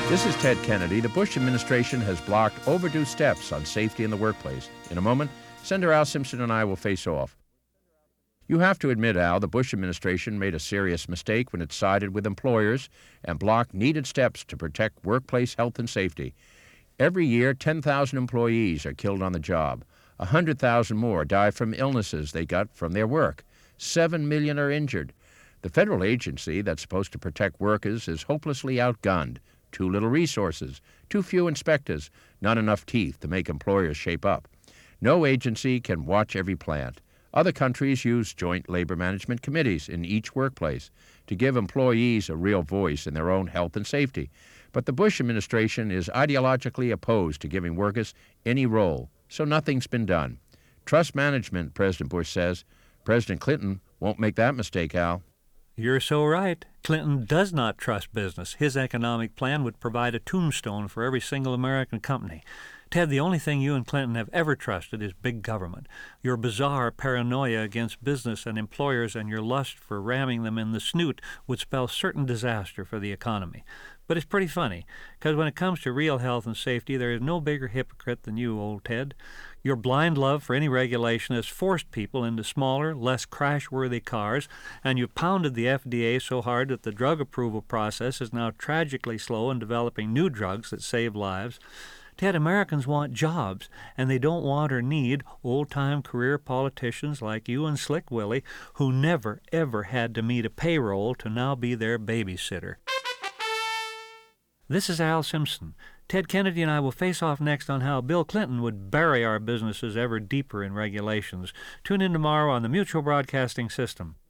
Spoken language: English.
This is Ted Kennedy. The Bush administration has blocked overdue steps on safety in the workplace. In a moment, Senator Al Simpson and I will face off. You have to admit, Al, the Bush administration made a serious mistake when it sided with employers and blocked needed steps to protect workplace health and safety. Every year, 10,000 employees are killed on the job. 100,000 more die from illnesses they got from their work. 7 million are injured. The federal agency that's supposed to protect workers is hopelessly outgunned. Too little resources, too few inspectors, not enough teeth to make employers shape up. No agency can watch every plant. Other countries use joint labor management committees in each workplace to give employees a real voice in their own health and safety. But the Bush administration is ideologically opposed to giving workers any role, so nothing's been done. Trust management, President Bush says. President Clinton won't make that mistake, Al. You're so right. Clinton does not trust business. His economic plan would provide a tombstone for every single American company. Ted, the only thing you and Clinton have ever trusted is big government. Your bizarre paranoia against business and employers and your lust for ramming them in the snoot would spell certain disaster for the economy. But it's pretty funny, because when it comes to real health and safety, there is no bigger hypocrite than you, old Ted. Your blind love for any regulation has forced people into smaller, less crash-worthy cars, and you've pounded the FDA so hard that the drug approval process is now tragically slow in developing new drugs that save lives. Ted, Americans want jobs, and they don't want or need old-time career politicians like you and Slick Willie, who never, ever had to meet a payroll to now be their babysitter. This is Al Simpson. Ted Kennedy and I will face off next on how Bill Clinton would bury our businesses ever deeper in regulations. Tune in tomorrow on the Mutual Broadcasting System.